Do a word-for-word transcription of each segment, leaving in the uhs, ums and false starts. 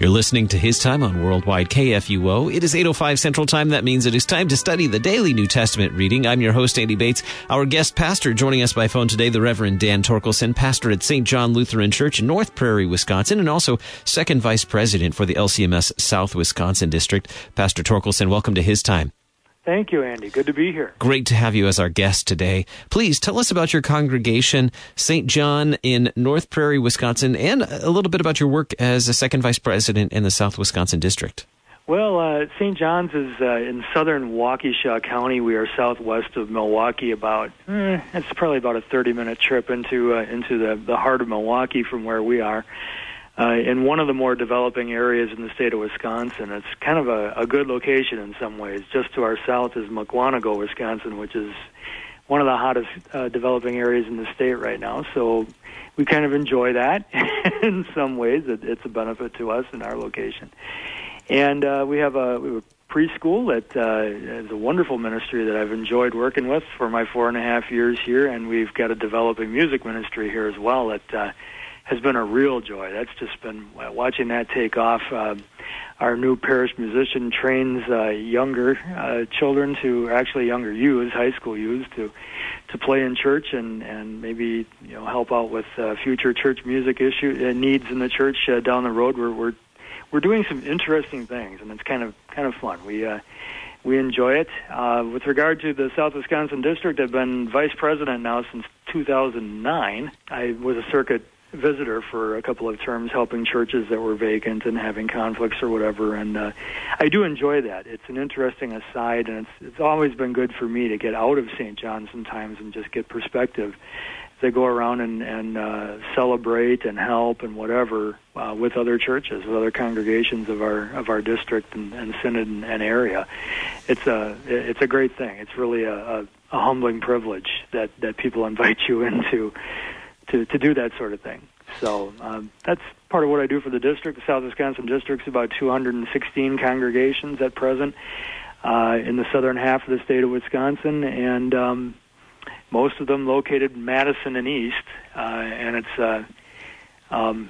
You're listening to His Time on Worldwide K F U O. It is eight oh five Central Time. That means it is time to study the daily New Testament reading. I'm your host, Andy Bates. Our guest pastor joining us by phone today, the Reverend Dan Torkelson, pastor at Saint John Lutheran Church in North Prairie, Wisconsin, and also second vice president for the L C M S South Wisconsin District. Pastor Torkelson, welcome to His Time. Thank you, Andy. Good to be here. Great to have you as our guest today. Please tell us about your congregation, Saint John in North Prairie, Wisconsin, and a little bit about your work as a second vice president in the South Wisconsin District. Well, uh, Saint John's is uh, in southern Waukesha County. We are southwest of Milwaukee. About eh, it's probably about a thirty-minute trip into uh, into the, the heart of Milwaukee from where we are. Uh, in one of the more developing areas in the state of Wisconsin. It's kind of a, a good location in some ways. Just to our south is Mukwonago, Wisconsin, which is one of the hottest uh, developing areas in the state right now. So we kind of enjoy that in some ways. It, it's a benefit to us in our location. And uh, we have a, we have a preschool that uh, is a wonderful ministry that I've enjoyed working with for my four and a half years here. And we've got a developing music ministry here as well that uh, has been a real joy. That's just been watching that take off. Uh, our new parish musician trains uh, younger uh, children to, actually younger youths, high school youths, to to play in church and, and maybe you know help out with uh, future church music issue uh, needs in the church uh, down the road. We're we're we're doing some interesting things, and it's kind of kind of fun. We uh, we enjoy it. Uh, with regard to the South Wisconsin District, I've been vice president now since two thousand nine. I was a circuit visitor for a couple of terms, helping churches that were vacant and having conflicts or whatever, and uh, I do enjoy that. It's an interesting aside, and it's it's always been good for me to get out of Saint John sometimes and just get perspective. They go around and, and uh, celebrate and help and whatever uh, with other churches, with other congregations of our of our district and, and synod and, and area. It's a it's a great thing. It's really a, a, a humbling privilege that, that people invite you into. To, to do that sort of thing. So um, that's part of what I do for the district. The South Wisconsin District's about two hundred sixteen congregations at present uh, in the southern half of the state of Wisconsin, and um, most of them located in Madison and East. Uh, and it's uh, um,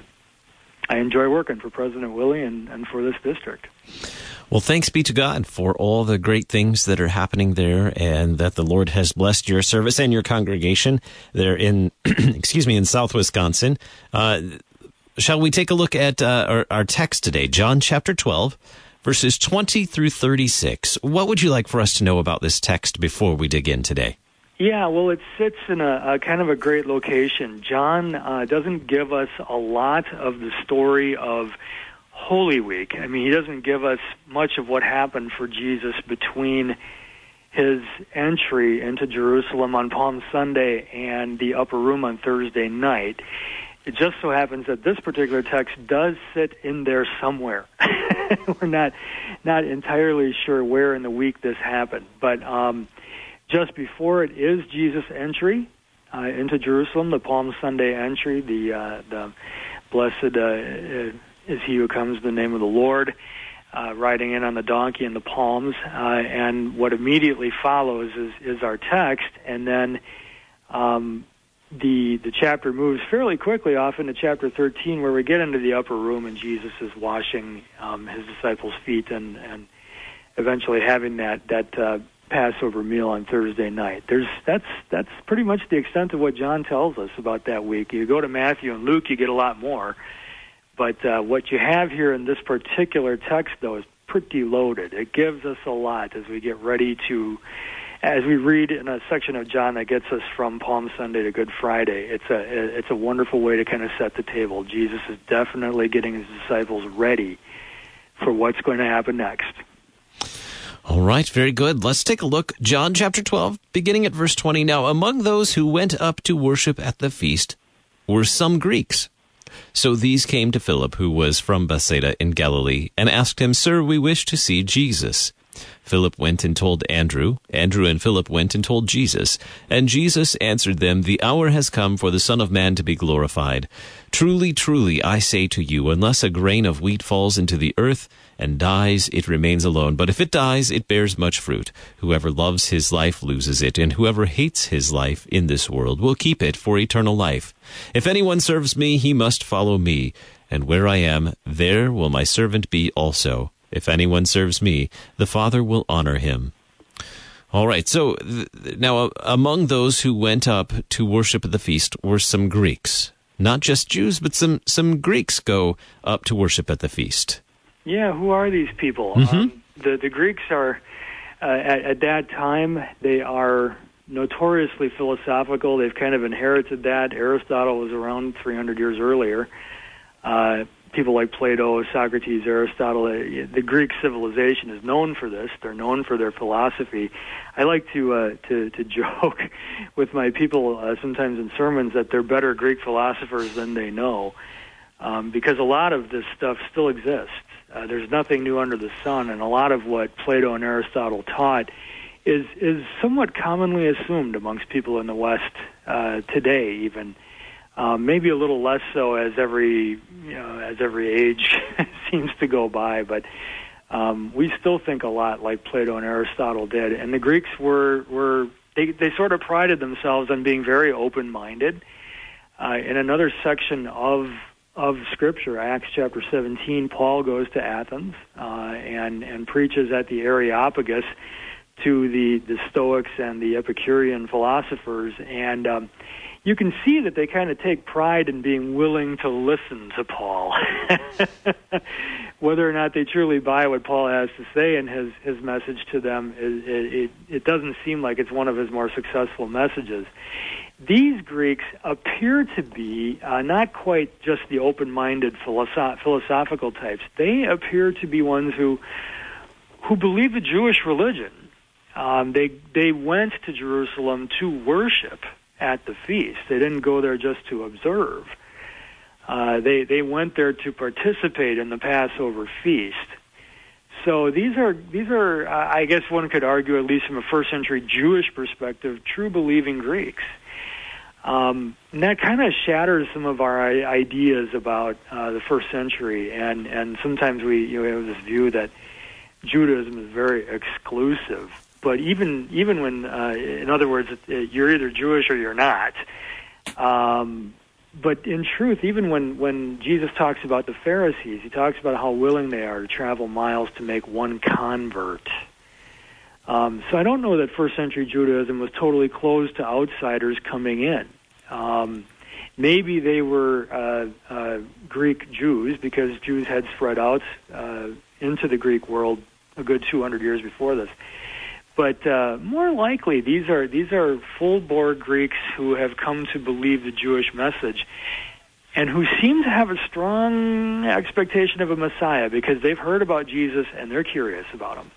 I enjoy working for President Willie and, and for this district. Well, thanks be to God for all the great things that are happening there, and that the Lord has blessed your service and your congregation there in, excuse me, in South Wisconsin. Uh, shall we take a look at uh, our, our text today, John chapter twelve, verses twenty through thirty-six. What would you like for us to know about this text before we dig in today? Yeah, well, it sits in a, a kind of a great location. John uh, doesn't give us a lot of the story of Holy Week. I mean, he doesn't give us much of what happened for Jesus between his entry into Jerusalem on Palm Sunday and the upper room on Thursday night. It just so happens that this particular text does sit in there somewhere. We're not not entirely sure where in the week this happened, but um, just before it is Jesus' entry uh, into Jerusalem, the Palm Sunday entry, the uh, the blessed uh, is he who comes in the name of the Lord, uh, riding in on the donkey and the palms, uh, and what immediately follows is, is our text, and then um, the the chapter moves fairly quickly off into chapter thirteen, where we get into the upper room and Jesus is washing um, his disciples' feet and, and eventually having that that uh, Passover meal on Thursday night. There's that's that's pretty much the extent of what John tells us about that week. You go to Matthew and Luke, you get a lot more. But uh, what you have here in this particular text, though, is pretty loaded. It gives us a lot as we get ready to, as we read in a section of John that gets us from Palm Sunday to Good Friday. It's a it's a wonderful way to kind of set the table. Jesus is definitely getting his disciples ready for what's going to happen next. All right, very good. Let's take a look. John chapter twelve, beginning at verse twenty. Now, among those who went up to worship at the feast were some Greeks. So these came to Philip, who was from Bethsaida in Galilee, and asked him, Sir, we wish to see Jesus. Philip went and told Andrew. Andrew and Philip went and told Jesus. And Jesus answered them, The hour has come for the Son of Man to be glorified. Truly, truly, I say to you, unless a grain of wheat falls into the earth and dies, it remains alone. But if it dies, it bears much fruit. Whoever loves his life loses it, and whoever hates his life in this world will keep it for eternal life. If anyone serves me, he must follow me. and where I am, there will my servant be also. If anyone serves me, the Father will honor him." All right, so th- now uh, among those who went up to worship at the feast were some Greeks. Not just Jews, but some, some Greeks go up to worship at the feast. Yeah, who are these people? Mm-hmm. Um, the, the Greeks are, uh, at, at that time, they are notoriously philosophical. They've kind of inherited that. Aristotle was around three hundred years earlier. Uh, people like Plato, Socrates, Aristotle, uh, the Greek civilization is known for this. They're known for their philosophy. I like to uh, to, to joke with my people uh, sometimes in sermons that they're better Greek philosophers than they know, um, because a lot of this stuff still exists. Uh, there's nothing new under the sun, and a lot of what Plato and Aristotle taught is is somewhat commonly assumed amongst people in the West uh, today, even. Um, maybe a little less so as every you know as every age seems to go by, but um, we still think a lot like Plato and Aristotle did. And the Greeks were were they they sort of prided themselves on being very open-minded. Uh, in another section of of Scripture, Acts chapter seventeen, Paul goes to Athens uh, and and preaches at the Areopagus to the the Stoics and the Epicurean philosophers, and um, you can see that they kind of take pride in being willing to listen to Paul. Whether or not they truly buy what Paul has to say and his, his message to them, it, it, it doesn't seem like it's one of his more successful messages. These Greeks appear to be uh, not quite just the open-minded philosoph- philosophical types. They appear to be ones who who believe the Jewish religion. Um, they they went to Jerusalem to worship at the feast. They didn't go there just to observe. Uh, they they went there to participate in the Passover feast. So these are these are uh, I guess one could argue, at least from a first century Jewish perspective, true believing Greeks. Um, and that kind of shatters some of our ideas about uh, the first century, and and sometimes we you know have this view that Judaism is very exclusive. But even even when, uh, in other words, you're either Jewish or you're not. Um, but in truth, even when, when Jesus talks about the Pharisees, he talks about how willing they are to travel miles to make one convert. Um, so I don't know that first century Judaism was totally closed to outsiders coming in. Um, maybe they were uh, uh, Greek Jews, because Jews had spread out uh, into the Greek world a good two hundred years before this. But uh, more likely, these are these are full-bore Greeks who have come to believe the Jewish message, and who seem to have a strong expectation of a Messiah, because they've heard about Jesus and they're curious about him.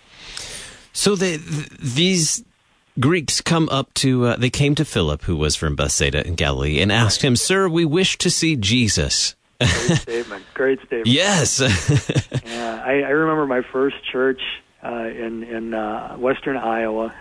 So they, th- these Greeks come up to uh, they came to Philip, who was from Bethsaida in Galilee, and asked him, "Sir, we wish to see Jesus." Great statement. Great statement. Yes. yeah, I, I remember my first church. Uh, in in uh, western Iowa,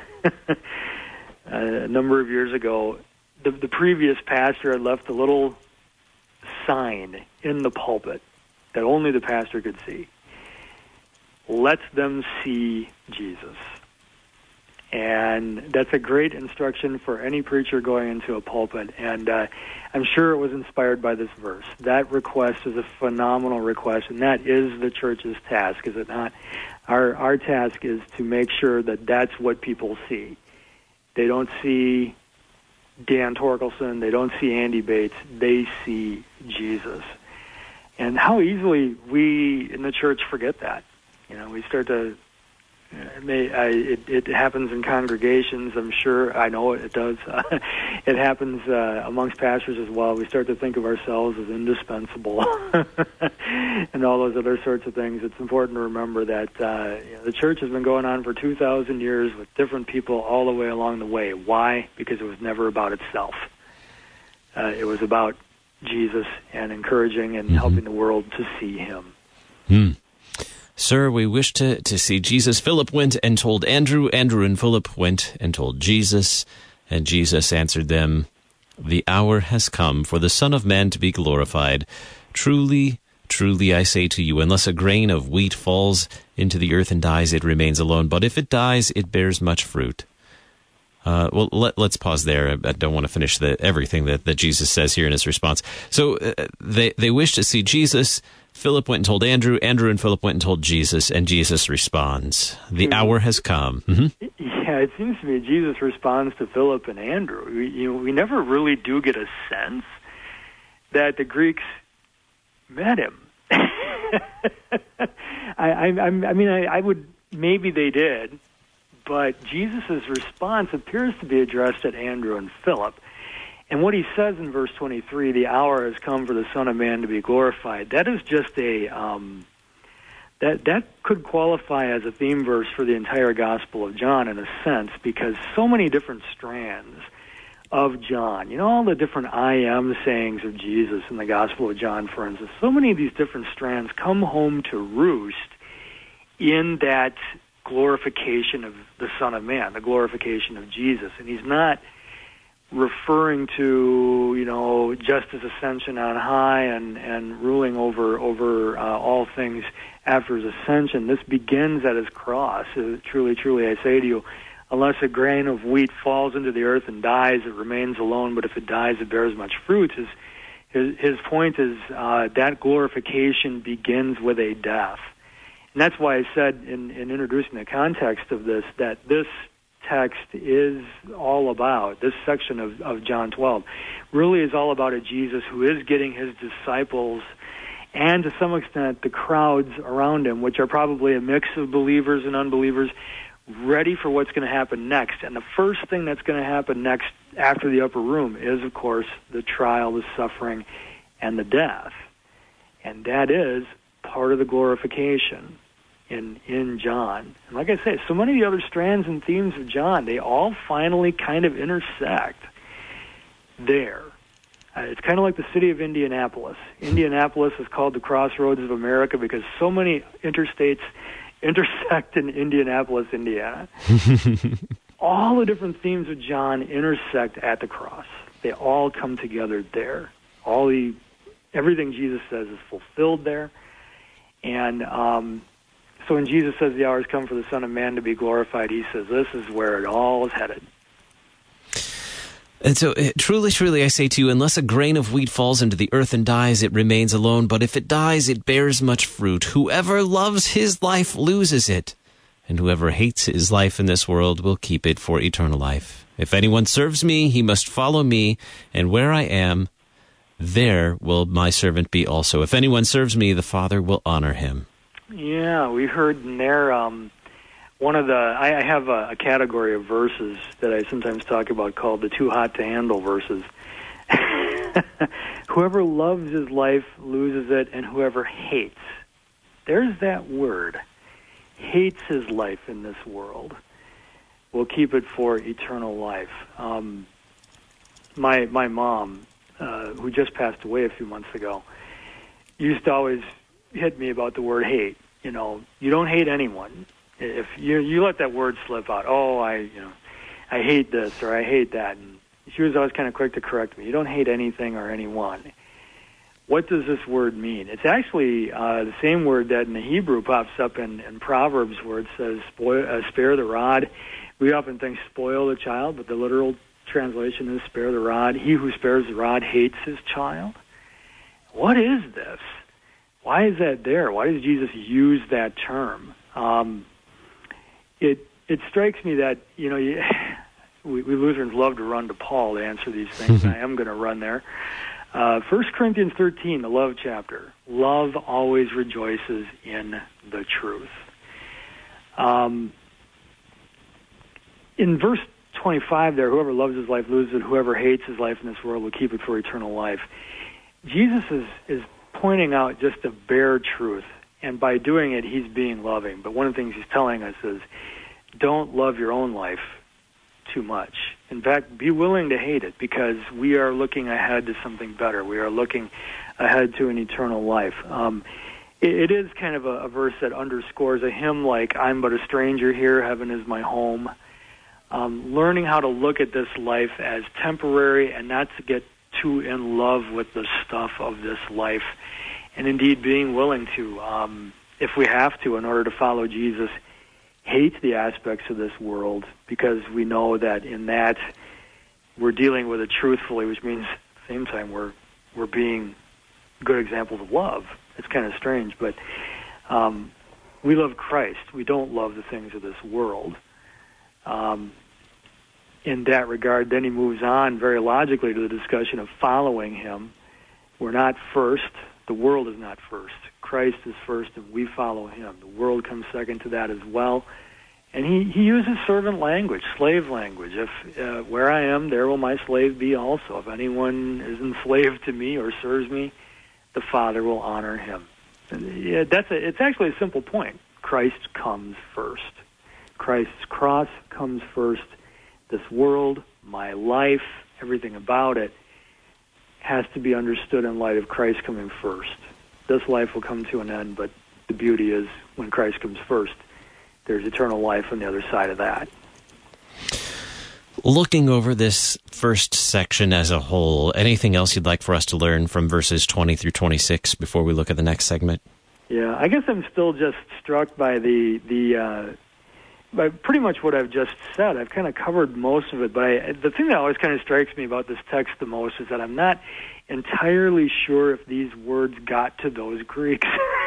a number of years ago, the, the previous pastor had left a little sign in the pulpit that only the pastor could see. Let them see Jesus. And that's a great instruction for any preacher going into a pulpit. And uh, I'm sure it was inspired by this verse. That request is a phenomenal request, and that is the church's task, is it not? Our our task is to make sure that that's what people see. They don't see Dan Torkelson. They don't see Andy Bates. They see Jesus. And how easily we in the church forget that. You know, we start to... It, may, I, it, it happens in congregations, I'm sure. I know it, it does. It happens uh, amongst pastors as well. We start to think of ourselves as indispensable and all those other sorts of things. It's important to remember that uh, you know, the church has been going on for two thousand years with different people all the way along the way. Why? Because it was never about itself. Uh, it was about Jesus and encouraging and mm-hmm. helping the world to see him. Hmm. Sir, we wish to, to see Jesus. Philip went and told Andrew. Andrew and Philip went and told Jesus. And Jesus answered them, "The hour has come for the Son of Man to be glorified. Truly, truly, I say to you, unless a grain of wheat falls into the earth and dies, it remains alone. But if it dies, it bears much fruit. Uh, well, let, let's pause there. I, I don't want to finish the, everything that, that Jesus says here in his response. So uh, they, they wish to see Jesus. Philip went and told Andrew. Andrew and Philip went and told Jesus, and Jesus responds, the mm-hmm. hour has come. Mm-hmm. Yeah, it seems to me Jesus responds to Philip and Andrew. We, you know, we never really do get a sense that the Greeks met him. I, I, I mean, I, I would, maybe they did, but Jesus' response appears to be addressed at Andrew and Philip. And what he says in verse twenty-three, the hour has come for the Son of Man to be glorified, that is just a, um, that, that could qualify as a theme verse for the entire Gospel of John in a sense, because so many different strands of John, you know, all the different I am sayings of Jesus in the Gospel of John, for instance, so many of these different strands come home to roost in that glorification of the Son of Man, the glorification of Jesus. And he's not referring to, you know, just his ascension on high and, and ruling over over uh, all things after his ascension. This begins at his cross. Uh, truly, truly, I say to you, unless a grain of wheat falls into the earth and dies, it remains alone, but if it dies, it bears much fruit. His, his, his point is uh, that glorification begins with a death. And that's why I said in, in introducing the context of this that this text is all about, this section of, of John twelve, really is all about a Jesus who is getting his disciples and to some extent the crowds around him, which are probably a mix of believers and unbelievers, ready for what's going to happen next. And the first thing that's going to happen next after the upper room is, of course, the trial, the suffering, and the death. And that is part of the glorification in in John. And like I say, so many of the other strands and themes of John, they all finally kind of intersect there. Uh, it's kind of like the city of Indianapolis. Indianapolis is called the crossroads of America because so many interstates intersect in Indianapolis, Indiana. All the different themes of John intersect at the cross. They all come together there. All the everything Jesus says is fulfilled there. And um, so when Jesus says the hour has come for the Son of Man to be glorified, he says this is where it all is headed. And so, truly, truly, I say to you, unless a grain of wheat falls into the earth and dies, it remains alone. But if it dies, it bears much fruit. Whoever loves his life loses it, and whoever hates his life in this world will keep it for eternal life. If anyone serves me, he must follow me, and where I am, there will my servant be also. If anyone serves me, the Father will honor him. Yeah, we heard in there... Um One of the, I, I have a, a category of verses that I sometimes talk about called the too hot to handle verses. Whoever loves his life loses it, and whoever hates, there's that word, hates his life in this world, will keep it for eternal life. Um, my my mom, uh, who just passed away a few months ago, used to always hit me about the word hate. You know, you don't hate anyone. If you you let that word slip out, oh, I you know, I hate this or I hate that, and she was always kind of quick to correct me. You don't hate anything or anyone. What does this word mean? It's actually uh, the same word that in the Hebrew pops up in, in Proverbs, where it says spoil, uh, spare the rod. We often think spoil the child, but the literal translation is spare the rod. He who spares the rod hates his child. What is this? Why is that there? Why does Jesus use that term? Um, It it strikes me that, you know, you, we, we Lutherans love to run to Paul to answer these things, and I am going to run there. Uh, First Corinthians thirteen, the love chapter. Love always rejoices in the truth. Um, in verse twenty-five there, whoever loves his life loses it, whoever hates his life in this world will keep it for eternal life. Jesus is, is pointing out just a bare truth. And by doing it, he's being loving. But one of the things he's telling us is, don't love your own life too much. In fact, be willing to hate it, because we are looking ahead to something better. We are looking ahead to an eternal life. Um, it, it is kind of a, a verse that underscores a hymn like, I'm but a stranger here, heaven is my home. Um, learning how to look at this life as temporary and not to get too in love with the stuff of this life. And indeed being willing to, um, if we have to, in order to follow Jesus, hate the aspects of this world because we know that in that we're dealing with it truthfully, which means at the same time we're we're being good examples of love. It's kind of strange, but um, we love Christ. We don't love the things of this world. Um, in that regard, then he moves on very logically to the discussion of following him. We're not first. The world is not first. Christ is first, and we follow him. The world comes second to that as well. And he, he uses servant language, slave language. If uh, where I am, there will my slave be also. If anyone is enslaved to me or serves me, the Father will honor him. And, yeah, that's a, it's actually a simple point. Christ comes first. Christ's cross comes first. This world, my life, everything about it, has to be understood in light of Christ coming first. This life will come to an end, but the beauty is when Christ comes first, there's eternal life on the other side of that. Looking over this first section as a whole, anything else you'd like for us to learn from verses twenty through twenty-six before we look at the next segment? Yeah, I guess I'm still just struck by the the uh, by pretty much what I've just said. I've kind of covered most of it, but I, the thing that always kind of strikes me about this text the most is that I'm not entirely sure if these words got to those Greeks.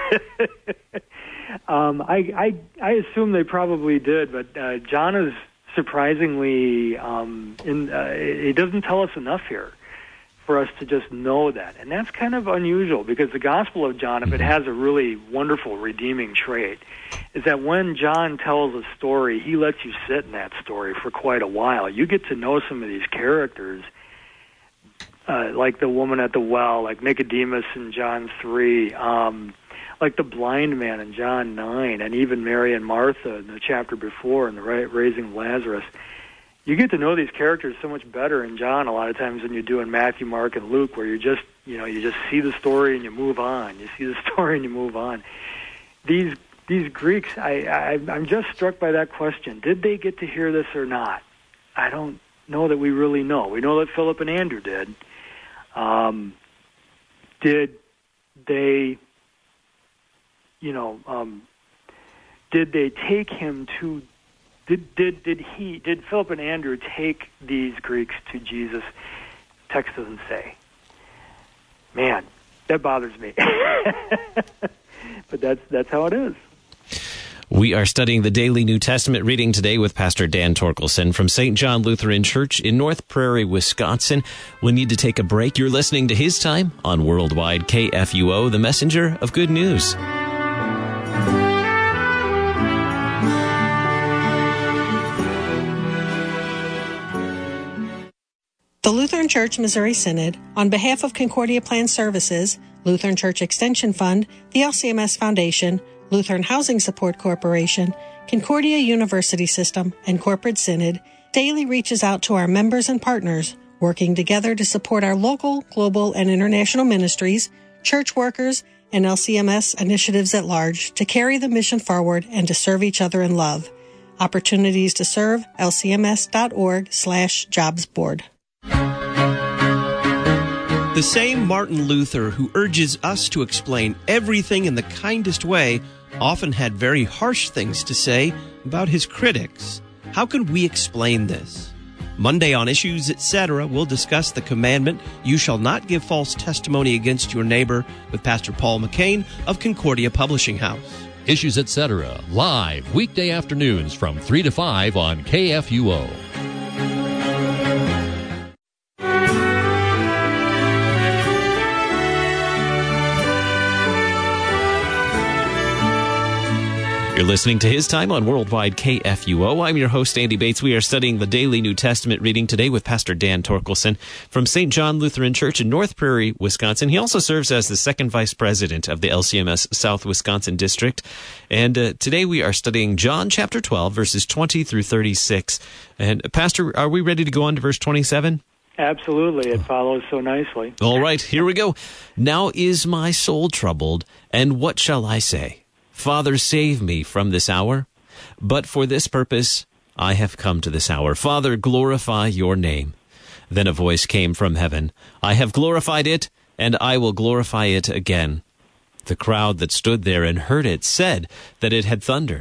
um, I, I I assume they probably did, but uh, John is surprisingly, um, in, uh, he doesn't tell us enough here for us to just know that. And that's kind of unusual because the Gospel of John, if it has a really wonderful redeeming trait, is that when John tells a story, he lets you sit in that story for quite a while. You get to know some of these characters, uh, like the woman at the well, like Nicodemus in John three, um, like the blind man in John nine, and even Mary and Martha in the chapter before in the raising of Lazarus. You get to know these characters so much better in John a lot of times than you do in Matthew, Mark, and Luke, where you just, you know, you just see the story and you move on. You see the story and you move on. These these Greeks, I, I I'm just struck by that question. Did they get to hear this or not? I don't know that we really know. We know that Philip and Andrew did. Um, did they, you know, um, did they take him to? Did did did he did Philip and Andrew take these Greeks to Jesus? Text doesn't say. Man, that bothers me. But that's that's how it is. We are studying the Daily New Testament reading today with Pastor Dan Torkelson from Saint John Lutheran Church in North Prairie, Wisconsin. We need to take a break. You're listening to His Time on Worldwide K F U O, the messenger of good news. The Lutheran Church Missouri Synod, on behalf of Concordia Plan Services, Lutheran Church Extension Fund, the L C M S Foundation, Lutheran Housing Support Corporation, Concordia University System, and Corporate Synod, daily reaches out to our members and partners, working together to support our local, global, and international ministries, church workers, and L C M S initiatives at large to carry the mission forward and to serve each other in love. Opportunities to serve, lcms.org slash jobs board. The same Martin Luther who urges us to explain everything in the kindest way often had very harsh things to say about his critics. How can we explain this? Monday on Issues, et cetera, we'll discuss the commandment, "You shall not give false testimony against your neighbor," with Pastor Paul McCain of Concordia Publishing House. Issues, et cetera, live weekday afternoons from three to five on K F U O. You're listening to His Time on Worldwide K F U O. I'm your host, Andy Bates. We are studying the Daily New Testament reading today with Pastor Dan Torkelson from Saint John Lutheran Church in North Prairie, Wisconsin. He also serves as the second vice president of the L C M S South Wisconsin District. And uh, today we are studying John chapter twelve, verses twenty through thirty-six. And uh, Pastor, are we ready to go on to verse twenty-seven? Absolutely. It follows so nicely. All right, here we go. Now is my soul troubled, and what shall I say? Father, save me from this hour. But for this purpose I have come to this hour. Father, glorify your name. Then a voice came from heaven. I have glorified it, and I will glorify it again. The crowd that stood there and heard it said that it had thundered.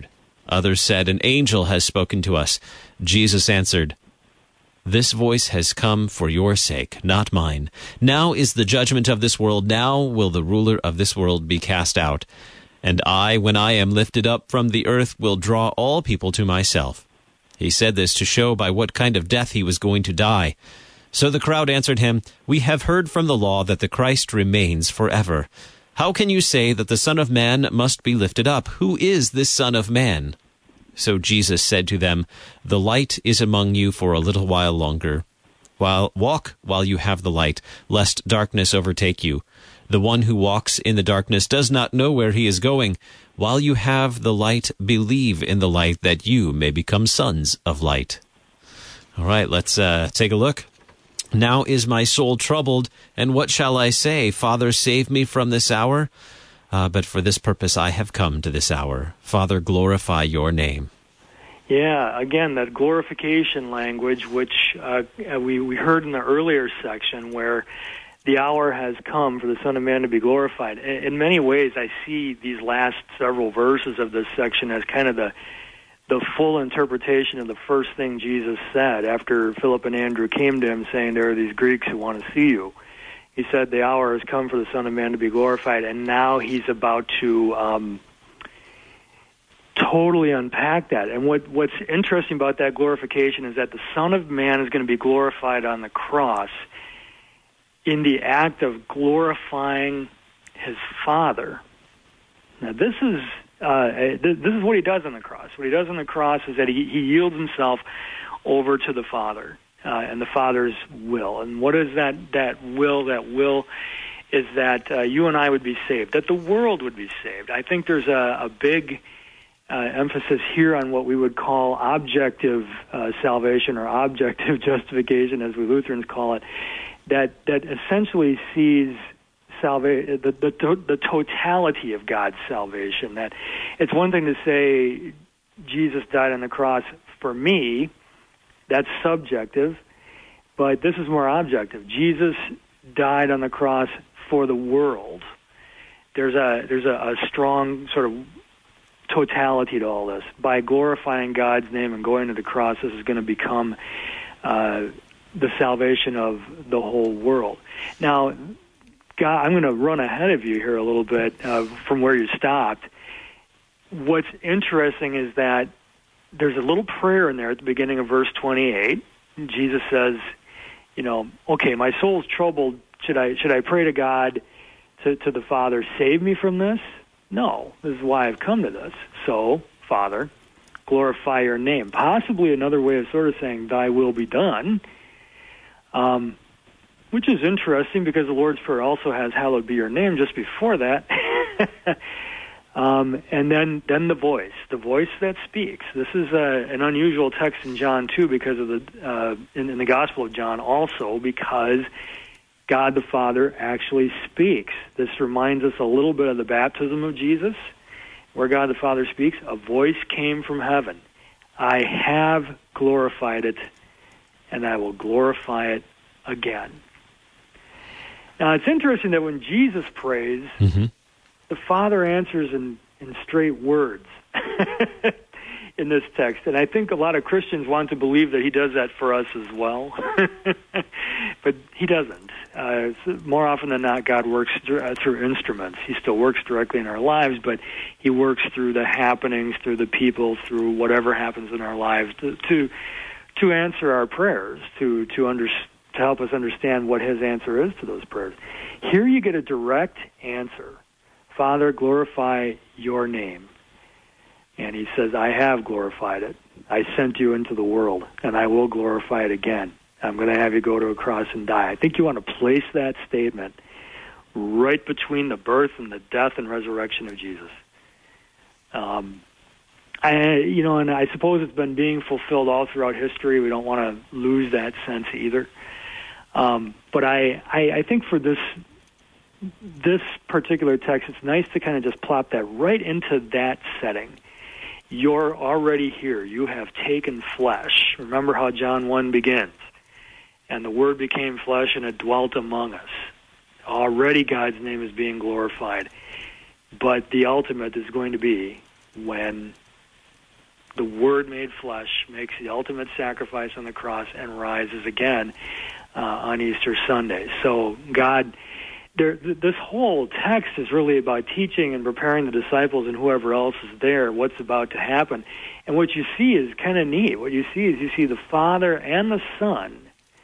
Others said, "An angel has spoken to us." Jesus answered, "This voice has come for your sake, not mine. Now is the judgment of this world. Now will the ruler of this world be cast out. And I, when I am lifted up from the earth, will draw all people to myself." He said this to show by what kind of death he was going to die. So the crowd answered him, "We have heard from the law that the Christ remains forever. How can you say that the Son of Man must be lifted up? Who is this Son of Man?" So Jesus said to them, "The light is among you for a little while longer. While walk while you have the light, lest darkness overtake you. The one who walks in the darkness does not know where he is going. While you have the light, believe in the light, that you may become sons of light." All right, let's uh, take a look. "Now is my soul troubled, and what shall I say? Father, save me from this hour. Uh, but for this purpose I have come to this hour. Father, glorify your name." Yeah, again, that glorification language, which uh, we, we heard in the earlier section, where the hour has come for the Son of Man to be glorified. In, in many ways, I see these last several verses of this section as kind of the the full interpretation of the first thing Jesus said after Philip and Andrew came to him saying, "There are these Greeks who want to see you." He said, "The hour has come for the Son of Man to be glorified," and now he's about to um, totally unpack that. And what, what's interesting about that glorification is that the Son of Man is going to be glorified on the cross in the act of glorifying his Father. Now, this is uh, this is what he does on the cross. What he does on the cross is that he, he yields himself over to the Father. Uh, and the Father's will. And what is that, that will? That will is that uh, you and I would be saved, that the world would be saved. I think there's a, a big uh, emphasis here on what we would call objective uh, salvation or objective justification, as we Lutherans call it, that, that essentially sees salva- the, the, to- the totality of God's salvation. That it's one thing to say, Jesus died on the cross for me. That's subjective, but this is more objective. Jesus died on the cross for the world. There's a there's a, a strong sort of totality to all this. By glorifying God's name and going to the cross, this is going to become uh, the salvation of the whole world. Now, God, I'm going to run ahead of you here a little bit uh, from where you stopped. What's interesting is that there's a little prayer in there at the beginning of verse twenty-eight. Jesus says, you know, okay, my soul's troubled. Should I should I pray to God, to, to the Father, save me from this? No, this is why I've come to this. So, Father, glorify your name. Possibly another way of sort of saying, thy will be done, um, which is interesting because the Lord's Prayer also has hallowed be your name just before that. Um, and then, then the voice, the voice that speaks. This is a, an unusual text in John too, because of the uh, in, in the Gospel of John also, because God the Father actually speaks. This reminds us a little bit of the baptism of Jesus, where God the Father speaks. A voice came from heaven. I have glorified it, and I will glorify it again. Now, it's interesting that when Jesus prays, mm-hmm. the Father answers in, in straight words in this text. And I think a lot of Christians want to believe that he does that for us as well. But he doesn't. Uh, more often than not, God works through, through instruments. He still works directly in our lives, but he works through the happenings, through the people, through whatever happens in our lives to to, to answer our prayers, to, to, under, to help us understand what his answer is to those prayers. Here you get a direct answer. Father, glorify your name. And he says, I have glorified it. I sent you into the world, and I will glorify it again. I'm going to have you go to a cross and die. I think you want to place that statement right between the birth and the death and resurrection of Jesus. Um, I, you know, and I suppose it's been being fulfilled all throughout history. We don't want to lose that sense either. Um, but I, I, I think for this this particular text, it's nice to kind of just plop that right into that setting. You're already here. You have taken flesh. Remember how John one begins. And the Word became flesh and it dwelt among us. Already God's name is being glorified. But the ultimate is going to be when the Word made flesh, makes the ultimate sacrifice on the cross, and rises again uh, on Easter Sunday. So God, there, this whole text is really about teaching and preparing the disciples and whoever else is there what's about to happen. And what you see is kind of neat. What you see is you see the Father and the Son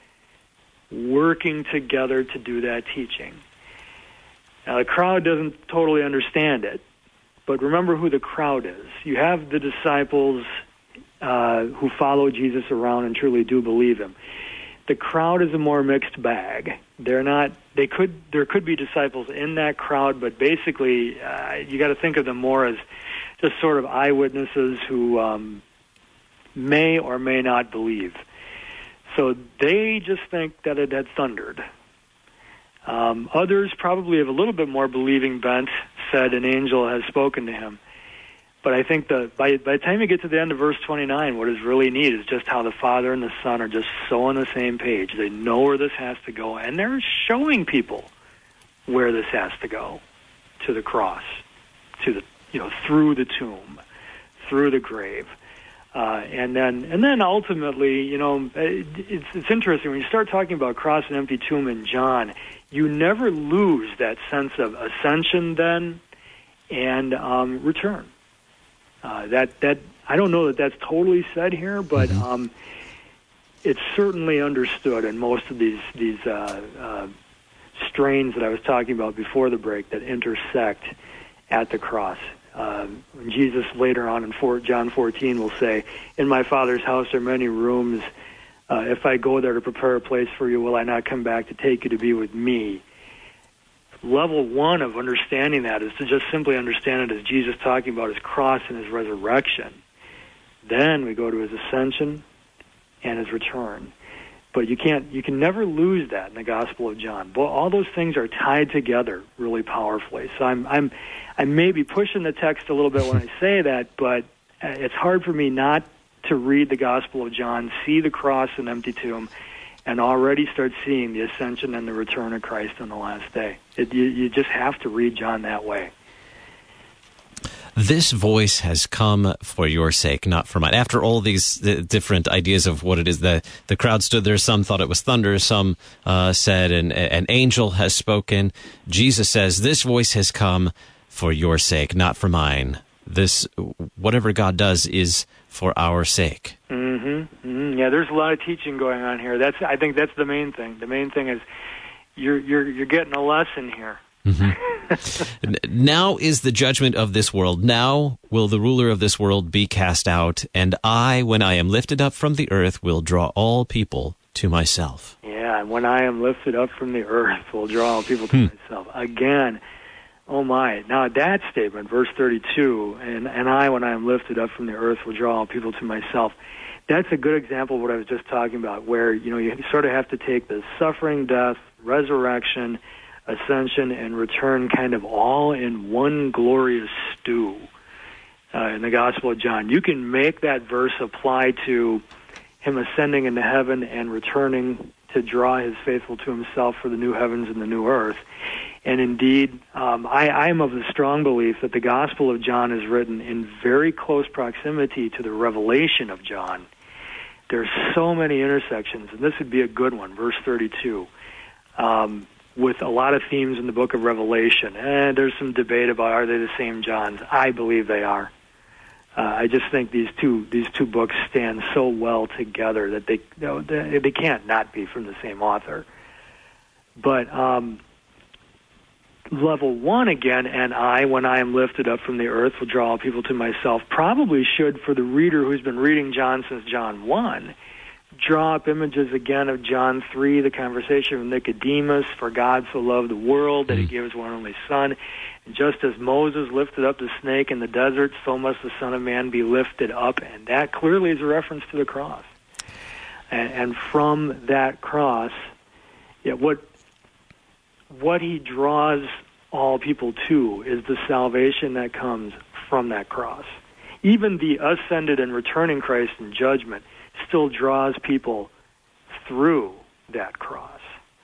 working together to do that teaching. Now, the crowd doesn't totally understand it, but remember who the crowd is. You have the disciples uh, who follow Jesus around and truly do believe him. The crowd is a more mixed bag. They're not. They could. There could be disciples in that crowd, but basically, uh, you got to think of them more as just sort of eyewitnesses who um, may or may not believe. So they just think that it had thundered. Um, others probably have a little bit more believing bent, said an angel has spoken to him. But I think the by, by the time you get to the end of verse twenty-nine, what is really neat is just how the Father and the Son are just so on the same page. They know where this has to go, and they're showing people where this has to go, to the cross, to the you know through the tomb, through the grave. Uh, and then, and then ultimately, you know, it's it's interesting when you start talking about cross and empty tomb in John. You never lose that sense of ascension then and um, return. Uh, that that I don't know that that's totally said here, but um, it's certainly understood in most of these these uh, uh, strains that I was talking about before the break that intersect at the cross. Uh, Jesus later on in four, John fourteen will say, "In my Father's house are many rooms. Uh, if I go there to prepare a place for you, will I not come back to take you to be with me?" Level one of understanding that is to just simply understand it as Jesus talking about his cross and his resurrection. Then we go to his ascension and his return. But you can't, you can never lose that in the Gospel of John. But all those things are tied together really powerfully. So I'm, I'm, I may be pushing the text a little bit when I say that, but it's hard for me not to read the Gospel of John, see the cross and empty tomb, and already start seeing the ascension and the return of Christ on the last day. It, you, you just have to read John that way. This voice has come for your sake, not for mine. After all these uh, different ideas of what it is, the, the crowd stood there. Some thought it was thunder. Some uh, said an, an angel has spoken. Jesus says, this voice has come for your sake, not for mine. This, whatever God does, is for our sake. Mm-hmm. Mm-hmm. Yeah, there's a lot of teaching going on here. That's, I think that's the main thing. The main thing is you're you're you're getting a lesson here. Mm-hmm. Now is the judgment of this world. Now will the ruler of this world be cast out, and I, when I am lifted up from the earth, will draw all people to myself. Yeah, and when I am lifted up from the earth, will draw all people to hmm. myself. Again, oh my. Now that statement, verse thirty-two, and, and I, when I am lifted up from the earth, will draw all people to myself. That's a good example of what I was just talking about, where, you know, you sort of have to take the suffering, death, resurrection, ascension, and return kind of all in one glorious stew uh, in the Gospel of John. You can make that verse apply to him ascending into heaven and returning to draw his faithful to himself for the new heavens and the new earth. And indeed, um, I, I am of the strong belief that the Gospel of John is written in very close proximity to the revelation of John. There's so many intersections, and this would be a good one, verse thirty-two, um, with a lot of themes in the book of Revelation. And there's some debate about are they the same Johns. I believe they are. Uh, I just think these two these two books stand so well together that they you know, they, they can't not be from the same author. But um, level one again, and I, when I am lifted up from the earth, will draw all people to myself, probably should, for the reader who's been reading John since John one, draw up images again of John three, the conversation with Nicodemus, for God so loved the world that he gave his one and only Son. And just as Moses lifted up the snake in the desert, so must the Son of Man be lifted up. And that clearly is a reference to the cross. And, and from that cross, yeah, what what he draws all people to is the salvation that comes from that cross. Even the ascended and returning Christ in judgment still draws people through that cross.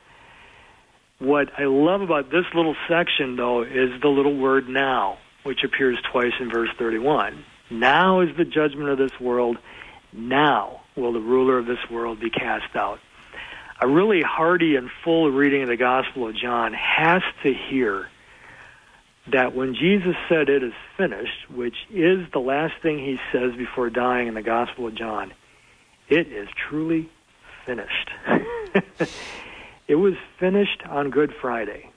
What I love about this little section, though, is the little word now, which appears twice in verse thirty-one. Now is the judgment of this world. Now will the ruler of this world be cast out. A really hearty and full reading of the Gospel of John has to hear that when Jesus said it is finished, which is the last thing he says before dying in the Gospel of John, it is truly finished. It was finished on Good Friday.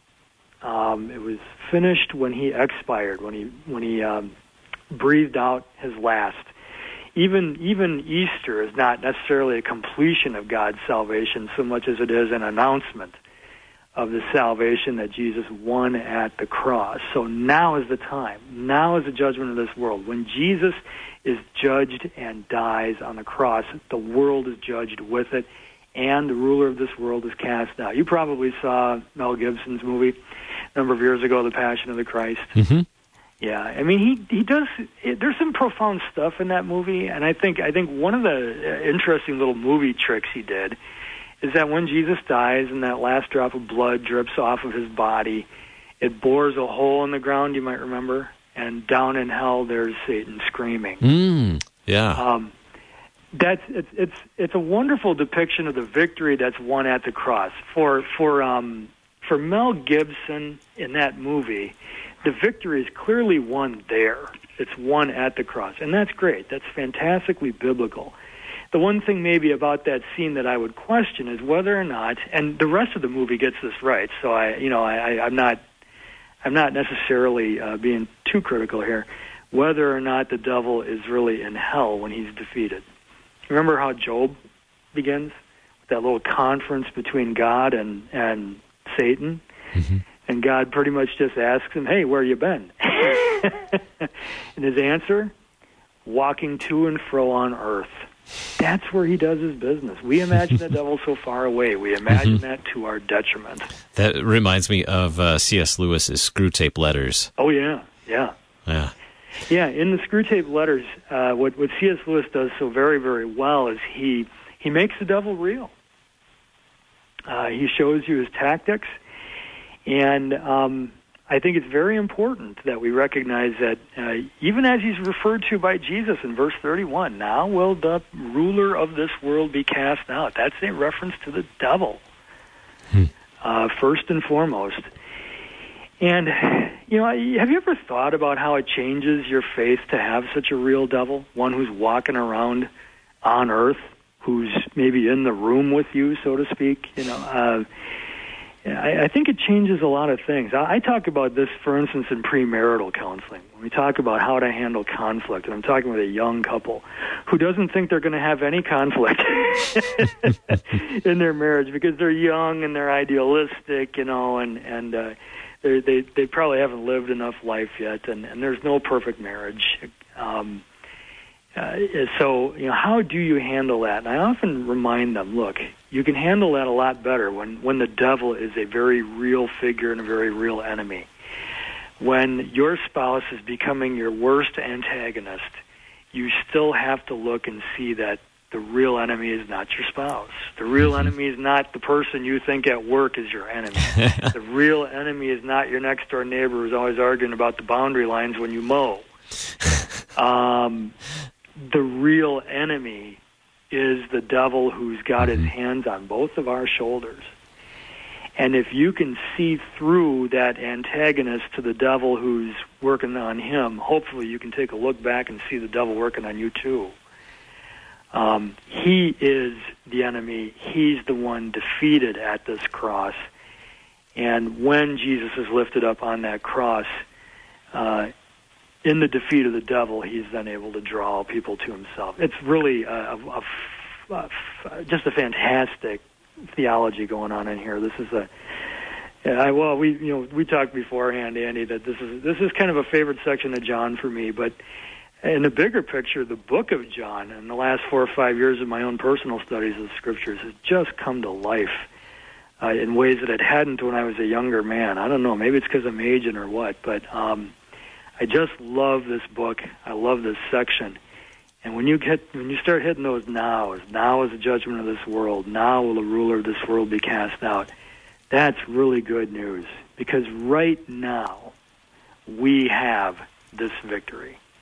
Um, it was finished when he expired, when he when he um, breathed out his last. Even even Easter is not necessarily a completion of God's salvation so much as it is an announcement of the salvation that Jesus won at the cross. So now is the time. Now is the judgment of this world. When Jesus is judged and dies on the cross, the world is judged with it, and the ruler of this world is cast out. You probably saw Mel Gibson's movie a number of years ago, The Passion of the Christ. Mm-hmm. Yeah, I mean, he he does. It, there's some profound stuff in that movie, and I think I think one of the interesting little movie tricks he did is that when Jesus dies and that last drop of blood drips off of his body, it bores a hole in the ground. You might remember, and down in hell there's Satan screaming. Mm, yeah. Um, that's it's it's it's a wonderful depiction of the victory that's won at the cross. For for um for Mel Gibson in that movie, the victory is clearly won there. It's won at the cross, and that's great. That's fantastically biblical. The one thing maybe about that scene that I would question is whether or not, and the rest of the movie gets this right. So I, you know, I, I, I'm not, I'm not necessarily uh, being too critical here. Whether or not the devil is really in hell when he's defeated. Remember how Job begins with that little conference between God and and Satan, mm-hmm. and God pretty much just asks him, "Hey, where you been?" And his answer, walking to and fro on earth. That's where he does his business. We imagine the devil so far away. We imagine mm-hmm. that to our detriment. That reminds me of uh, C S Lewis's Screwtape Letters. Oh, yeah, yeah. Yeah. Yeah, in the Screwtape Letters, uh, what, what C S Lewis does so very, very well is he, he makes the devil real. Uh, he shows you his tactics, and um, I think it's very important that we recognize that uh, even as he's referred to by Jesus in verse thirty-one, now will the ruler of this world be cast out. That's a reference to the devil, hmm. uh, first and foremost. And, you know, have you ever thought about how it changes your faith to have such a real devil, one who's walking around on earth, who's maybe in the room with you, so to speak? You know, uh, I, I think it changes a lot of things. I, I talk about this, for instance, in premarital counseling. When we talk about how to handle conflict, and I'm talking with a young couple who doesn't think they're going to have any conflict in their marriage because they're young and they're idealistic, you know, and, and uh, they, they they probably haven't lived enough life yet, and, and there's no perfect marriage. Um, uh, so, you know, how do you handle that? And I often remind them, look, you can handle that a lot better when, when the devil is a very real figure and a very real enemy. When your spouse is becoming your worst antagonist, you still have to look and see that the real enemy is not your spouse. The real mm-hmm. enemy is not the person you think at work is your enemy. The real enemy is not your next-door neighbor who's always arguing about the boundary lines when you mow. Um, the real enemy is the devil who's got his hands on both of our shoulders. And if you can see through that antagonist to the devil who's working on him, hopefully you can take a look back and see the devil working on you too. Um, he is the enemy. He's the one defeated at this cross. And when Jesus is lifted up on that cross, uh, in the defeat of the devil, he's then able to draw people to himself. It's really a, a, a, a, just a fantastic theology going on in here. This is a yeah, well, we you know we talked beforehand, Andy, that this is this is kind of a favorite section of John for me, but in the bigger picture, the book of John, in the last four or five years of my own personal studies of the Scriptures, has just come to life uh, in ways that it hadn't when I was a younger man. I don't know, maybe it's because I'm aging or what, but um, I just love this book. I love this section. And when you get when you start hitting those nows, now is the judgment of this world, now will the ruler of this world be cast out, that's really good news. Because right now, we have this victory.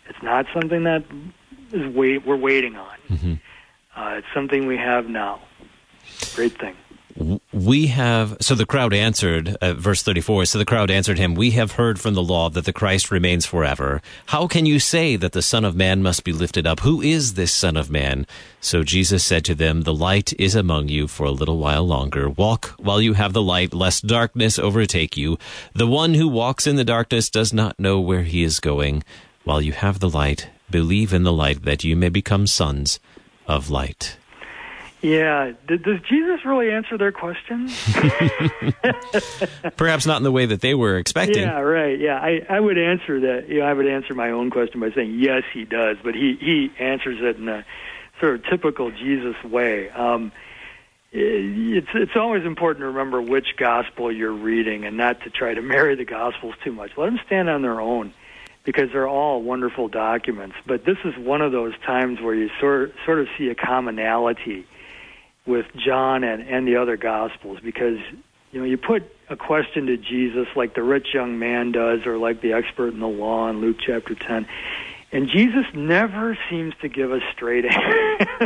It's not something that is wait we're waiting on. Mm-hmm. Uh, it's something we have now. Great thing. We have, so the crowd answered, uh, verse thirty-four, so the crowd answered him, we have heard from the law that the Christ remains forever. How can you say that the Son of Man must be lifted up? Who is this Son of Man? So Jesus said to them, the light is among you for a little while longer. Walk while you have the light, lest darkness overtake you. The one who walks in the darkness does not know where he is going. While you have the light, believe in the light that you may become sons of light. Yeah. Did, does Jesus really answer their questions? Perhaps not in the way that they were expecting. Yeah, right. Yeah, I, I would answer that. You know, I would answer my own question by saying, yes, he does. But he, he answers it in a sort of typical Jesus way. Um, it's, it's always important to remember which gospel you're reading and not to try to marry the gospels too much. Let them stand on their own, because they're all wonderful documents. But this is one of those times where you sort, sort of see a commonality with John and, and the other Gospels, because, you know, you put a question to Jesus like the rich young man does, or like the expert in the law in Luke chapter ten, and Jesus never seems to give a straight answer.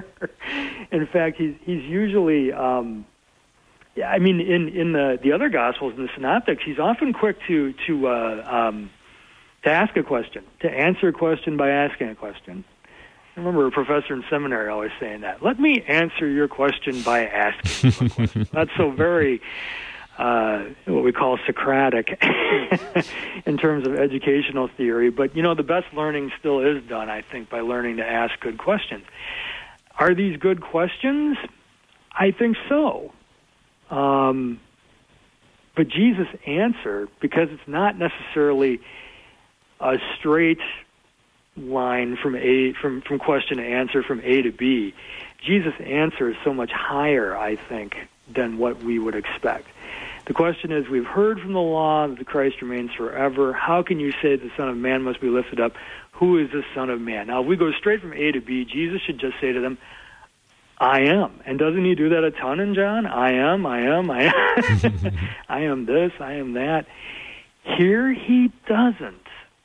In fact, he's, he's usually, um, yeah, I mean, in, in the, the other Gospels, in the Synoptics, he's often quick to, to, uh, um, to ask a question, to answer a question by asking a question. I remember a professor in seminary always saying that. Let me answer your question by asking you a question. That's so very, uh, what we call Socratic in terms of educational theory. But, you know, the best learning still is done, I think, by learning to ask good questions. Are these good questions? I think so. Um, but Jesus' answer, because it's not necessarily a straight line from A from, from question to answer from A to B, Jesus' answer is so much higher, I think, than what we would expect. The question is, we've heard from the law that the Christ remains forever. How can you say the Son of Man must be lifted up? Who is the Son of Man? Now, if we go straight from A to B, Jesus should just say to them, I am. And doesn't he do that a ton in John? I am, I am, I am. I am this, I am that. Here he doesn't.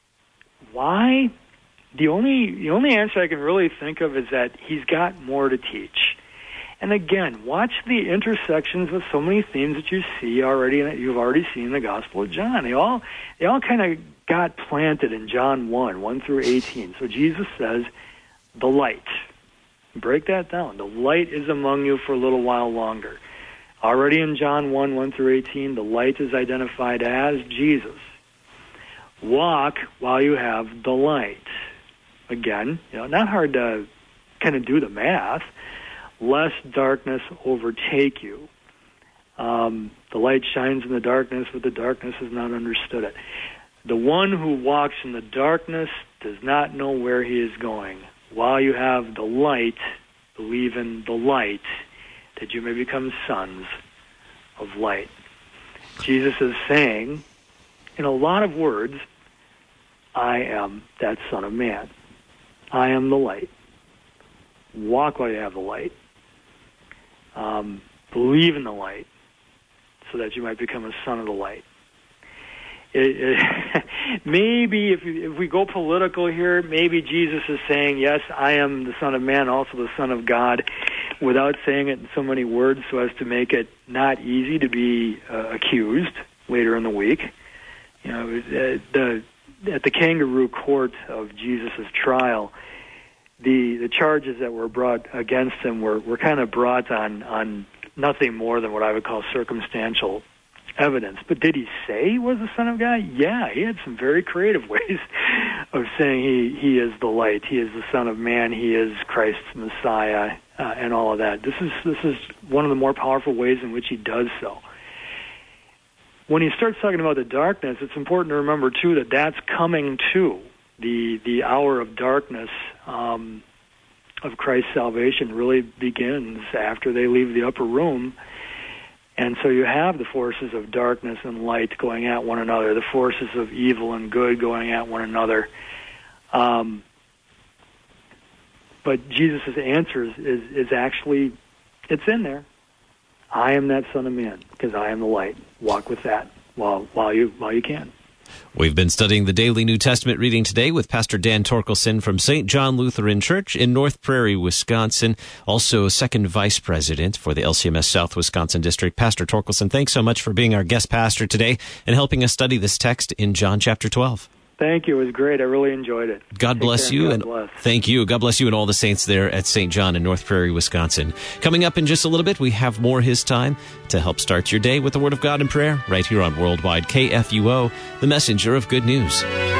Why? The only the only answer I can really think of is that he's got more to teach. And again, watch the intersections with so many themes that you see already, that you've already seen in the Gospel of John. They all they all kind of got planted in John one, one through eighteen. So Jesus says, the light. Break that down. The light is among you for a little while longer. Already in John one, one through eighteen, the light is identified as Jesus. Walk while you have the light. Again, you know, not hard to kind of do the math. Lest darkness overtake you. Um, the light shines in the darkness, but the darkness has not understood it. The one who walks in the darkness does not know where he is going. While you have the light, believe in the light, that you may become sons of light. Jesus is saying, in a lot of words, I am that Son of Man. I am the light. Walk while you have the light. Um, believe in the light so that you might become a son of the light. It, it, maybe if, you, if we go political here, maybe Jesus is saying, yes, I am the Son of Man, also the Son of God, without saying it in so many words so as to make it not easy to be uh, accused later in the week. You know, uh, the at the kangaroo court of Jesus' trial, the the charges that were brought against him were, were kind of brought on, on nothing more than what I would call circumstantial evidence. But did he say he was the Son of God? Yeah, he had some very creative ways of saying he, he is the light, he is the Son of Man, he is Christ's Messiah, uh, and all of that. This is this is one of the more powerful ways in which he does so. When he starts talking about the darkness, it's important to remember, too, that that's coming, too. The the hour of darkness um, of Christ's salvation really begins after they leave the upper room. And so you have the forces of darkness and light going at one another, the forces of evil and good going at one another. Um, but Jesus' answer is, is, is actually, it's in there. I am that Son of Man, because I am the light. Walk with that while while you while you can. We've been studying the daily New Testament reading today with Pastor Dan Torkelson from Saint John Lutheran Church in North Prairie, Wisconsin, also second vice president for the L C M S South Wisconsin District. Pastor Torkelson, thanks so much for being our guest pastor today and helping us study this text in John chapter twelve. Thank you. It was great. I really enjoyed it. God Take bless care you. God and bless. Thank you. God bless you and all the saints there at Saint John in North Prairie, Wisconsin. Coming up in just a little bit, we have more His Time to help start your day with the Word of God and prayer right here on Worldwide K F U O, the messenger of good news.